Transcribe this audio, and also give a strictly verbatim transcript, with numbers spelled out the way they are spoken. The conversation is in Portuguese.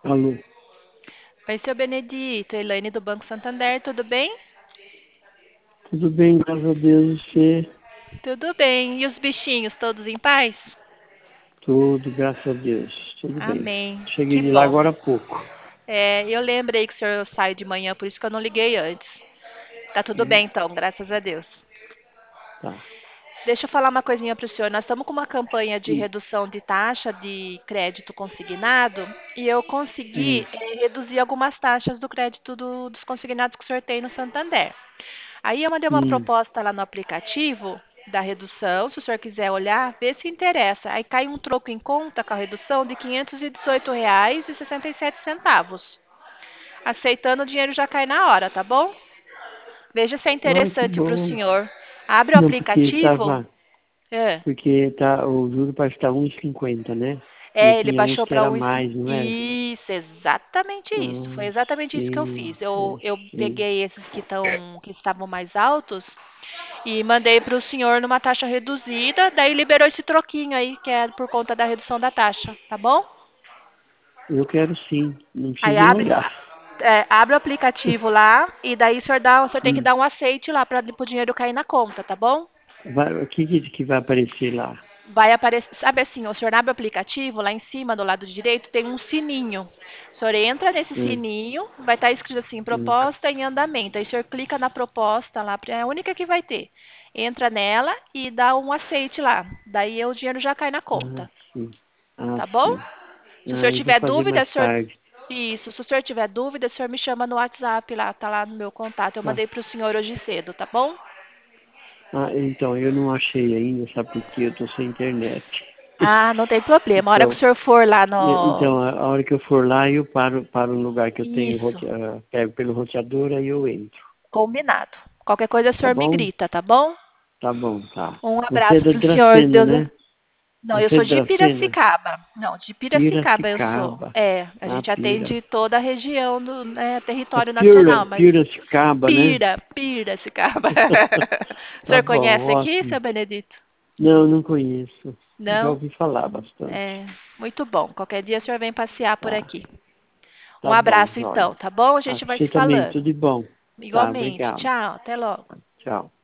Alô, Oi, seu Benedito, Elaine do Banco Santander, tudo bem? tudo bem, graças a Deus, você? Tudo bem. E os bichinhos, todos em paz? Tudo, graças a Deus, tudo bem. Amém. Cheguei Que de lá bom. agora há pouco. É, eu lembrei que o senhor sai de manhã, por isso que eu não liguei antes. Tá tudo Hum, bem então, graças a Deus. tá. Deixa eu falar uma coisinha para o senhor. Nós estamos com uma campanha de Hum, redução de taxa de crédito consignado e eu consegui hum, eh, reduzir algumas taxas do crédito do- dos consignados que o senhor tem no Santander. Aí eu mandei uma hum. proposta lá no aplicativo da redução, se o senhor quiser olhar, vê se interessa. Aí cai um troco em conta com a redução de quinhentos e dezoito reais e sessenta e sete centavos. Aceitando, o dinheiro já cai na hora, tá bom? Veja se é Ai, que interessante para o bom. senhor. Abre o Não, porque aplicativo. tava, É. porque tá, o juro parece que tá um e cinquenta, né? E É, ele tinha uns baixou que para era um. mais, não era? Isso, exatamente isso. Foi Ah, exatamente isso que eu sim, fiz. Eu, sim, eu sim. peguei esses que, tão, que estavam mais altos e mandei para o senhor numa taxa reduzida, daí liberou esse troquinho aí, que é por conta da redução da taxa, tá bom? Eu quero sim, não Aí preciso nem abre, olhar. é, abre o aplicativo lá e daí o senhor, dá, o senhor tem que Hum. dar um aceite lá para o dinheiro cair na conta, tá bom? Vai, o que, que que vai aparecer lá? Vai aparecer, sabe assim, o senhor abre o aplicativo, lá em cima, do lado direito, tem um sininho. O senhor entra nesse Hum, sininho, vai estar escrito assim, hum. proposta em andamento. Aí o senhor clica na proposta lá, é a única que vai ter. Entra nela e dá um aceite lá. Daí o dinheiro já cai na Ah, conta, sim. Ah, tá bom? sim. Se o Ah, senhor eu vou tiver fazer dúvida, mais o senhor... tarde. Isso, se o senhor tiver dúvida, o senhor me chama no WhatsApp lá, tá lá no meu contato. Eu Tá. mandei para o senhor hoje cedo, tá bom? Ah, então, eu não achei ainda, sabe por quê? Eu tô sem internet. Ah, não tem problema. A hora que o Então, senhor for lá e- no... então a a hora que eu for lá, eu paro, paro no lugar que eu tenho, Isso. rote- ah, pego pelo roteador, aí eu entro. Combinado. Qualquer coisa o Tá senhor me bom? grita, tá bom? Tá bom, tá. Um Você é abraço da pro senhor. Dracena, Deus... né? Não, eu Você é sou da de Dracena? Piracicaba. Não, de Piracicaba eu sou. Piracicaba. É, a Ah, gente Pira. atende toda a região do né, É território Pira, nacional, mas Piracicaba, né? Pira, Piracicaba. O Tá senhor bom, conhece aqui, ótimo. seu Benedito? Não, não conheço. Já Não? ouvi falar bastante. É, muito bom. Qualquer dia o senhor vem passear por Tá, aqui. Um tá bom, abraço Jóia. então, tá bom? A Ah, gente pra vai você se também, falando. tudo de bom. Tá, Igualmente. obrigado. Tchau, até logo. Tchau.